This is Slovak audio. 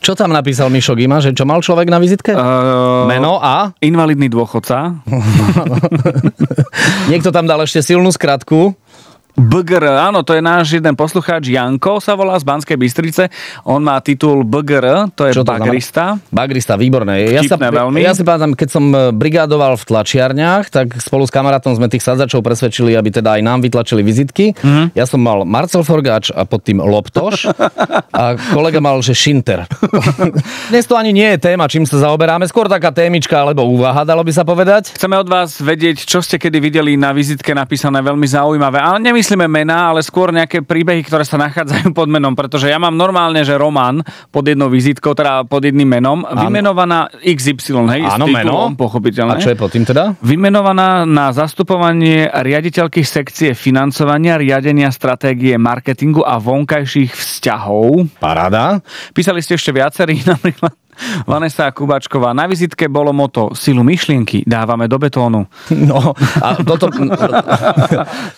Čo tam napísal Mišo Gima, že čo mal človek na vizitke? Meno a? Invalidný dôchodca. Niekto tam dal ešte silnú skratku. BGR, áno, to je náš jeden poslucháč, Janko sa volá z Banskej Bystrice. On má titul BGR, to je bagrista. Bagrista, výborné. Ja si pamätám, keď som brigádoval v tlačiarniach, tak spolu s kamarátom sme tých sadzačov presvedčili, aby teda aj nám vytlačili vizitky. Ja som mal Marcel Forgáč a pod tým Loptoš a kolega mal, že Šinter. Dnes to ani nie je téma, čím sa zaoberáme, skôr taká témička alebo úvaha, dalo by sa povedať. Chceme od vás vedieť, čo ste kedy videli na vizitke napísané, veľmi zaujímavé. Ale myslíme mená, ale skôr nejaké príbehy, ktoré sa nachádzajú pod menom, pretože ja mám normálne, že Roman pod jednou vizitkou, teda pod jedným menom, vymenovaná XY, hej, áno, s titulom, meno. pochopiteľne. A čo je pod tým teda? Vymenovaná na zastupovanie riaditeľky sekcie financovania, riadenia stratégie marketingu a vonkajších vzťahov. Paráda. Písali ste ešte viacerí, napríklad Vanessa Kubačková. Na vizitke bolo moto silu myšlienky dávame do betónu. No, a toto...